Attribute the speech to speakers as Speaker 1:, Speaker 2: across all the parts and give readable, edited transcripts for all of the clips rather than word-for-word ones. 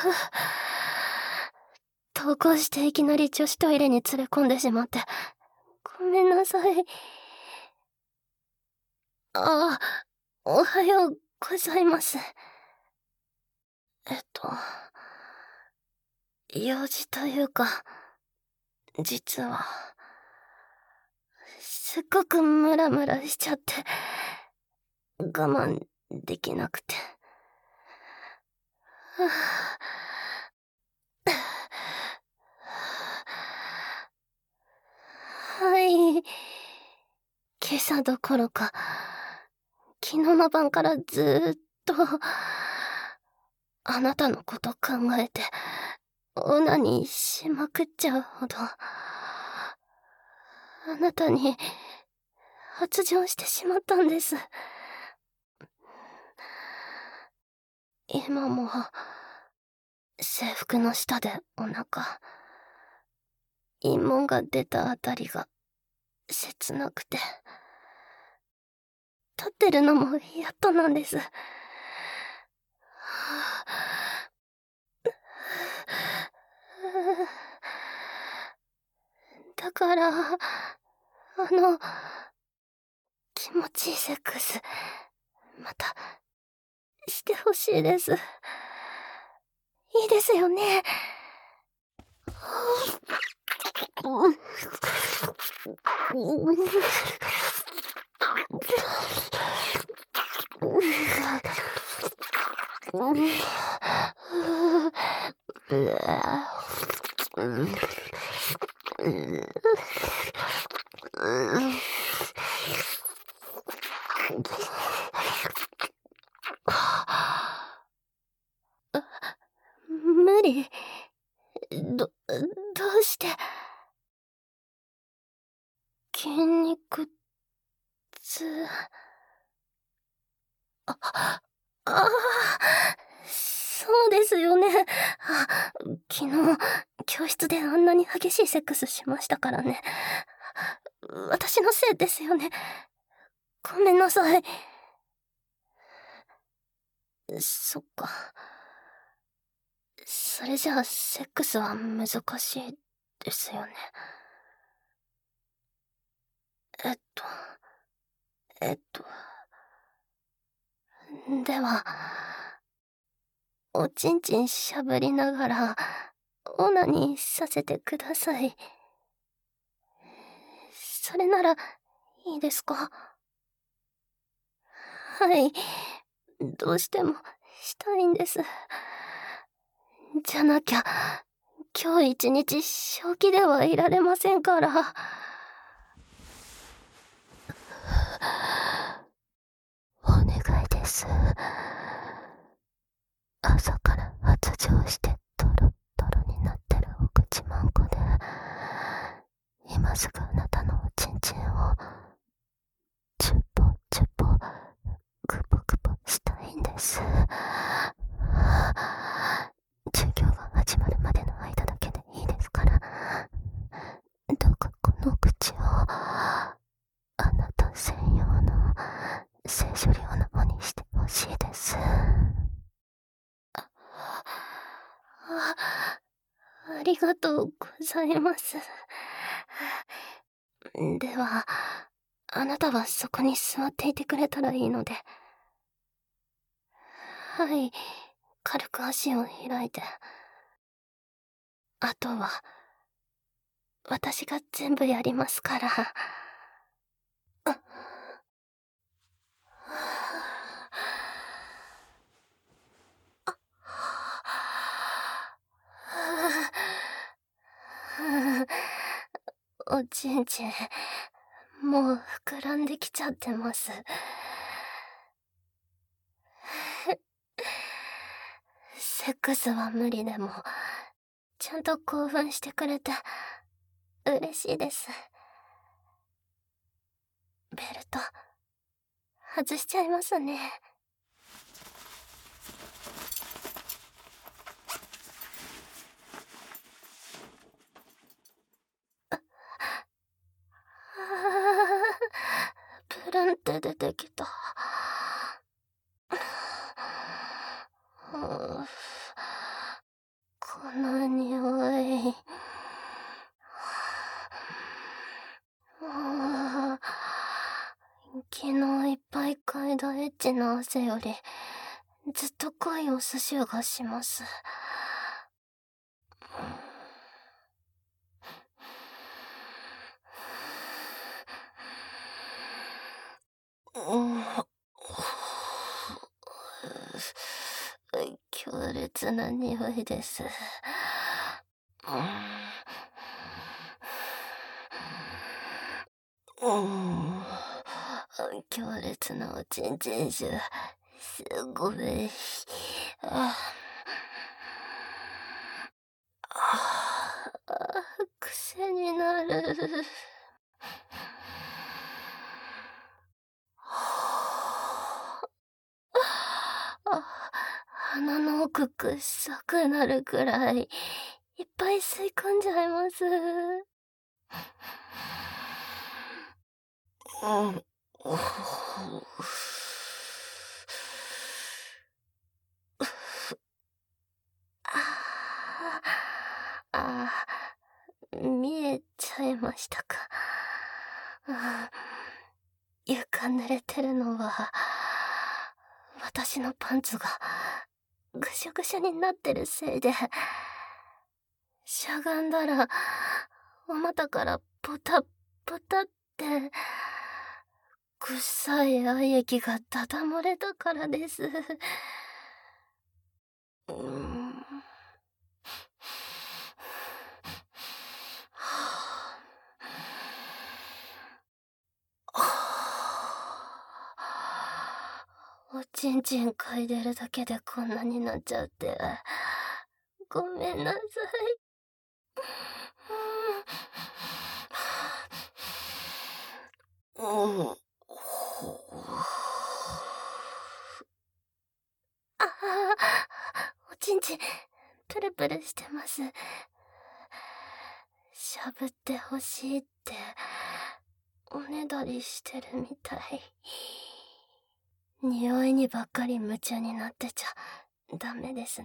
Speaker 1: 登校していきなり女子トイレに連れ込んでしまって、ごめんなさい。ああ、おはようございます。えっと、用事というか、実は、すっごくムラムラしちゃって、我慢できなくて。はあ、はい。今朝どころか、昨日の晩からずーっと、あなたのこと考えて、オナニーしまくっちゃうほど、あなたに発情してしまったんです。今も、制服の下でお腹、陰紋が出たあたりが切なくて、立ってるのもやっとなんです。だから、気持ちいいセックス、また、してほしいです。いいですよね。無理。どうして。筋肉痛。ああ、そうですよね。昨日、教室であんなに激しいセックスしましたからね。私のせいですよね。ごめんなさい。そっか。それじゃあ、セックスは難しいですよね。えっと、えっと、では、おちんちんしゃぶりながら、オナニーさせてください。それなら、いいですか？はい。どうしても、したいんです。じゃなきゃ、今日一日正気ではいられませんから。お願いです。朝から発情してトロトロになってるお口まんこで、今すぐあなたのおちんちんをチュポチュポグポグポしたいんです。授業が始まるまでの間だけでいいですから、どうかこの口をあなた専用の性処理用の方にしてほしいです。ありがとうございます。では、あなたはそこに座っていてくれたらいいので。はい、軽く足を開いて。あとは、私が全部やりますから。おちんちん、もう膨らんできちゃってます。セックスは無理でも、ちゃんと興奮してくれて、嬉しいです。ベルト、外しちゃいますね。プルンって出てきた。 の匂い。昨日いっぱい嗅いだエッチな汗より、ずっと濃いお寿司がします。強烈な匂いです。強烈なおちんちん臭。すごい。癖になる。鼻の奥臭くなるくらい、いっぱい吸い込んじゃいます。あ見えちゃいましたか。床濡れてるのは、私のパンツがぐしゃぐしゃになってるせいで、しゃがんだら、お股からポタポタって、臭い愛液がダダ漏れたからです。おちんちん嗅いでるだけでこんなになっちゃって、ごめんなさい。おちんちん、プルプルしてます。しゃぶってほしいって、おねだりしてるみたい。匂いにばっかり夢中になってちゃダメですね。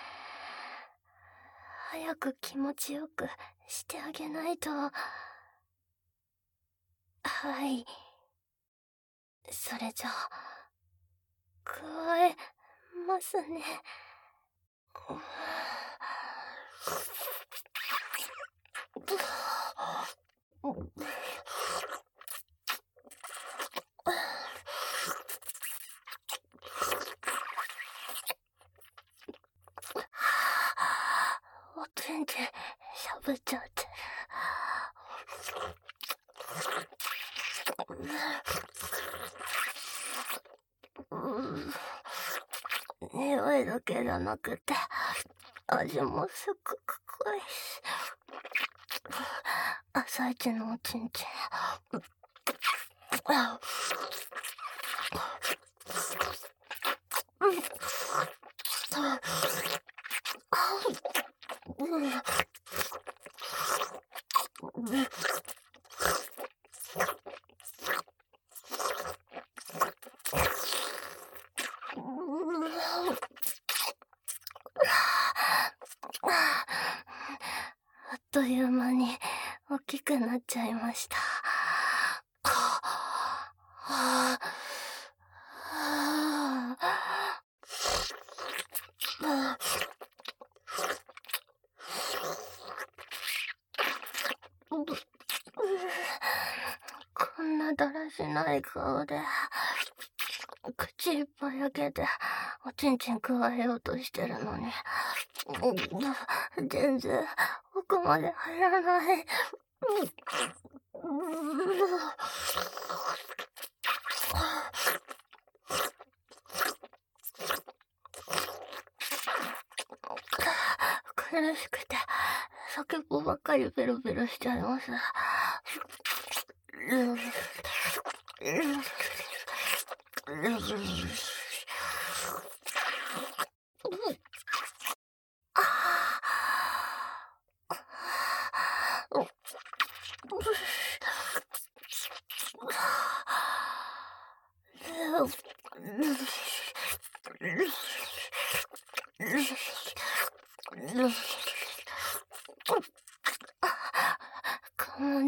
Speaker 1: 早く気持ちよくしてあげないと。はい。それじゃあ、加えますね。おちんちんしゃぶっちゃって。匂いだけじゃなくて、味もすっごく濃いし。朝一のおちんちん。あっという間に大きくなっちゃいました。こんなだらしない顔で、口いっぱい開けて、おちんちんくわえようとしてるのに、全然奥まで入らない。苦しくて、先っぽばっかりペロペロしちゃいます。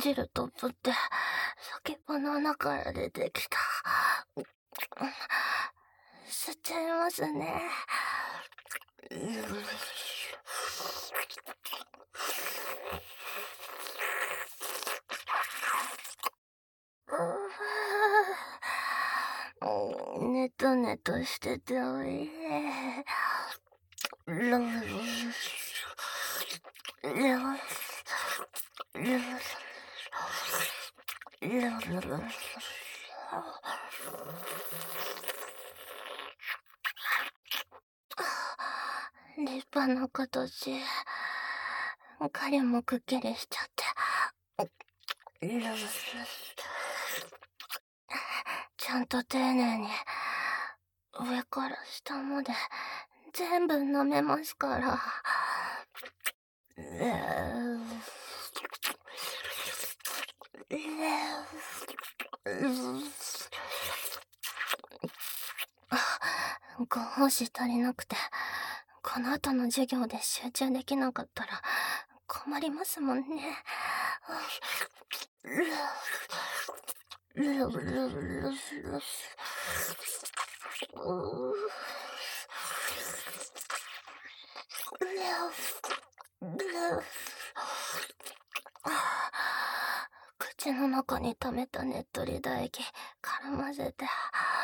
Speaker 1: 汁とぶって先っぽの穴から出てきた。吸っちゃいますね。ネトネトしてておいしい。立派な形。狩りもくっきりしちゃって。ちゃんと丁寧に上から下まで全部舐めますから。ご奉仕足りなくて、この後の授業で集中できなかったら困りますもんね。口の中に溜めたねっとり唾液絡ませて。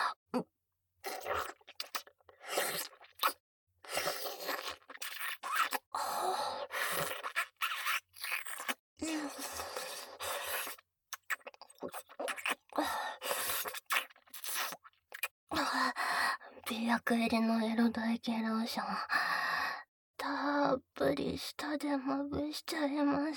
Speaker 1: 美薬入りのエロ唾液ローションたっぷり下でまぶしちゃいます。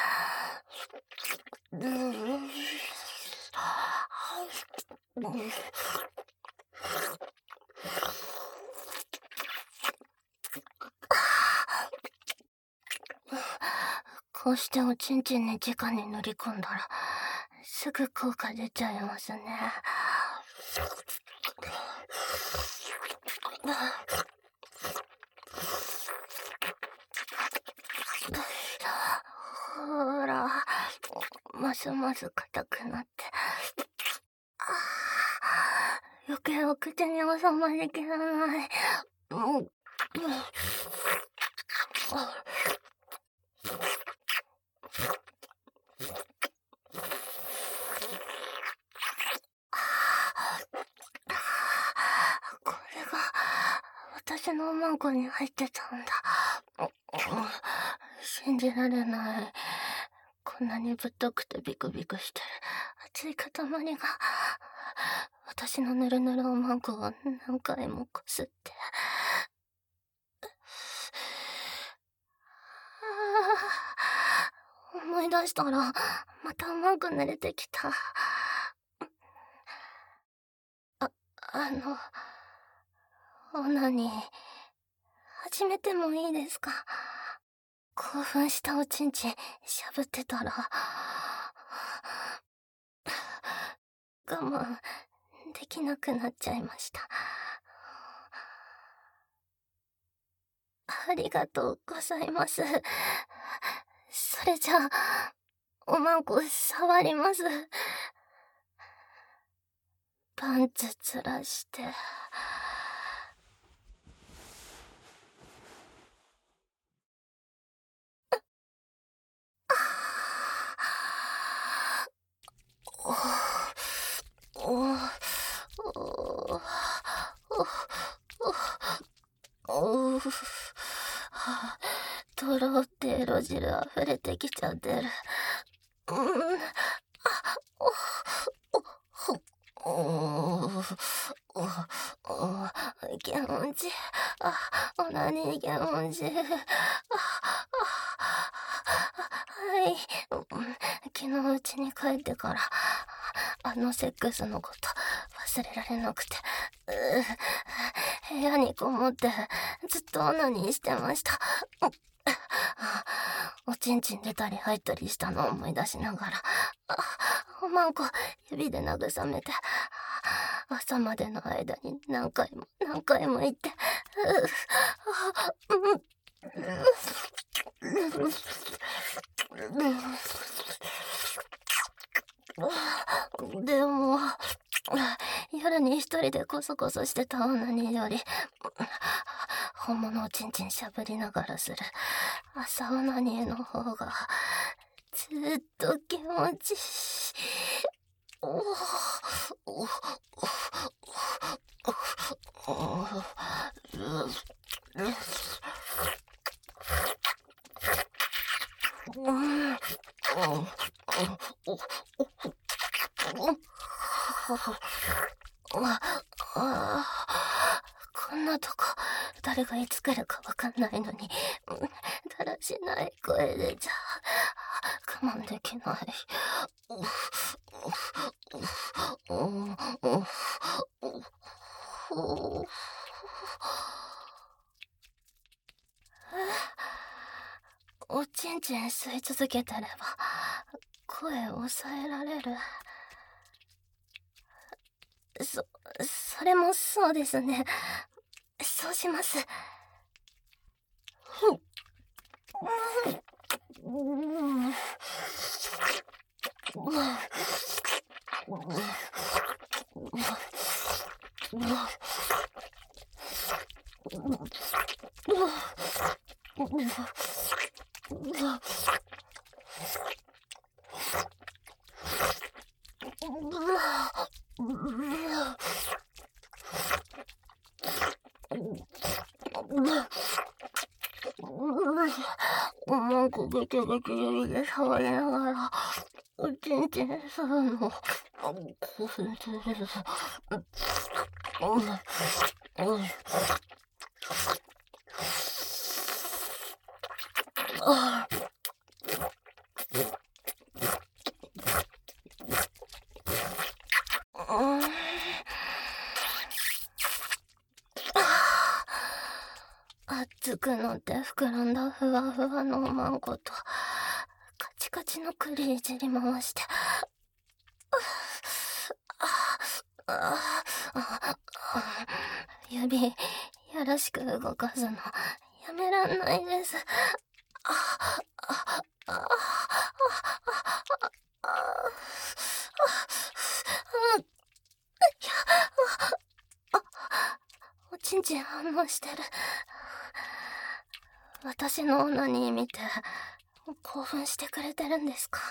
Speaker 1: こうしておちんちんに直に塗り込んだらすぐ効果出ちゃいますね。ほら、ますます硬くなって、余計お口に収まりきらない。これが私のマンコに入ってたんだ。信じられない。こんなにぶっとくてビクビクしてる熱い塊が私のぬるぬるおまんこを何回もこすって。思い出したらまたうまく濡れてきた。オナニー始めてもいいですか？興奮したおちんちんしゃぶってたら我慢できなくなっちゃいました。ありがとうございます。それじゃあおまんこ触ります。パンツずらしてとろってエロ汁溢れてきちゃってる。ゲモンジ、オナニーゲモンジ。はい、昨日うちに帰ってからセックスのこと忘れられなくて、部屋にこもってずっとオナニーしてました。おちんちん出たり入ったりしたのを思い出しながらおまんこ指で慰めて、朝までの間に何回も何回も言って、 でも、夜に一人でコソコソしてたオナニーより、本物をチンチンしゃぶりながらする朝オナニーの方が、ずっと気持ちいい。おこんなとこ、誰がいつ来るかわかんないのに、だらしない声でじゃ我慢できない。おちんちん吸い続けてれば、声を抑えられる。それもそうですね。そうします。文句ゲキゲキ指で触りながら、おちんちんするの、興奮する。熱くなって膨らんだふわふわのおまんことカチカチの栗いじり回して、指やらしく動かすのやめらんないです。おちんちん反応してる。私のオナニー見て興奮してくれてるんですか？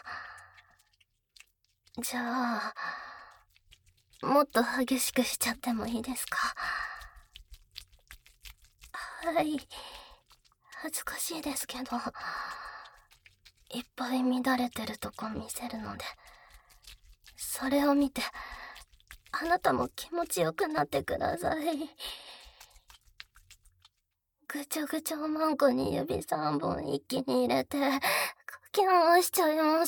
Speaker 1: じゃあもっと激しくしちゃってもいいですか？はい、恥ずかしいですけど、いっぱい乱れてるとこ見せるので、それを見てあなたも気持ちよくなってください。ぐちょぐちょおまんこに指3本一気に入れてかき回しちゃいます。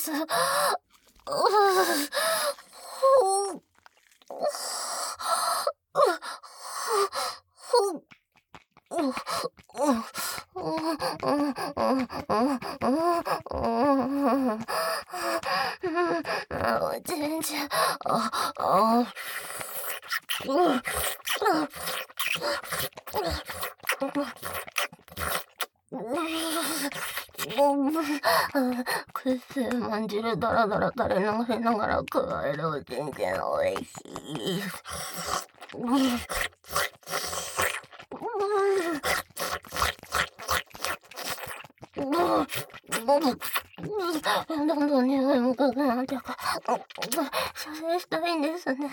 Speaker 1: 全然、くっせえまんじるだらだら垂れ流しながら加えるおちんちんおいしい。どんどん匂いも濃くなってか、射精したいんですね。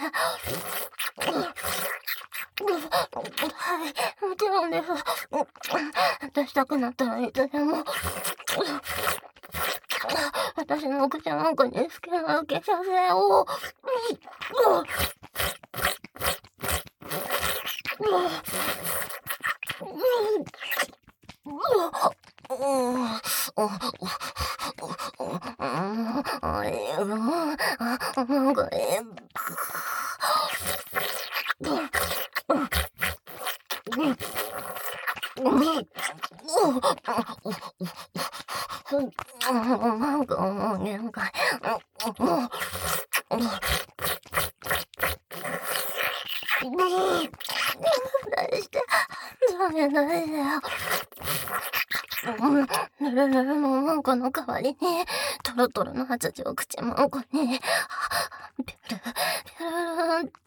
Speaker 1: はい、もちろんです。出したくなったらいつでも。私の口なんかに好きな受け射精を。なんかもう限界。出して、ダメだよ。ぬるぬるのおまんこの代わりに、とロトロの発情口もこに、ピュル、ピュルって、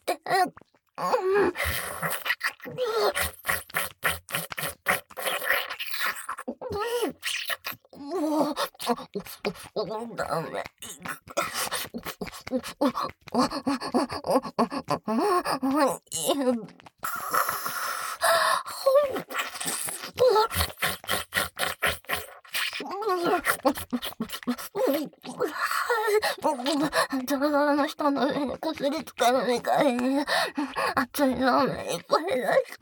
Speaker 1: もう、ダメ。ドロドロの人の上にこすりつけるみたいに、熱いラーメンいっぱい出して。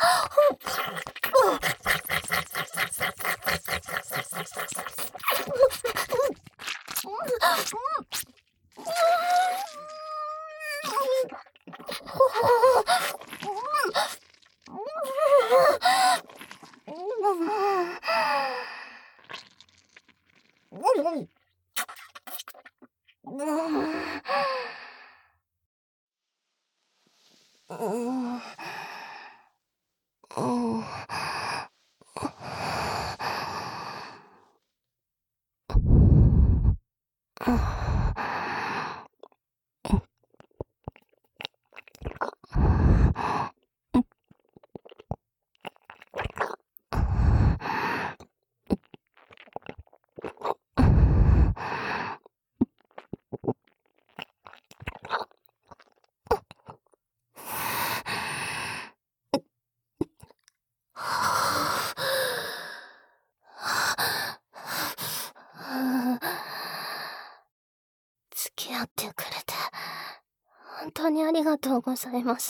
Speaker 1: 付き合ってくれて本当にありがとうございます。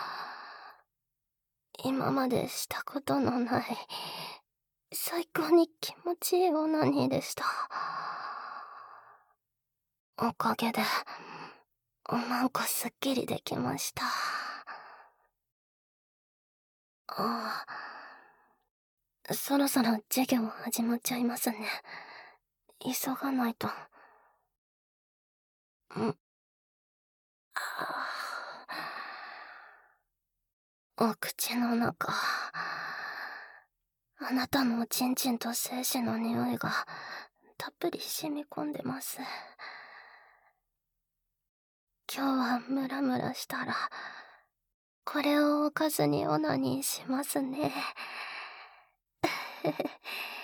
Speaker 1: 今までしたことのない最高に気持ちいいオナニーでした。おかげでおまんこすっきりできました。そろそろ授業始まっちゃいますね。急がないと。お口の中、あなたのおちんちんと精子の匂いがたっぷり染み込んでます。今日はムラムラしたらこれをおかずにオナニーしますね。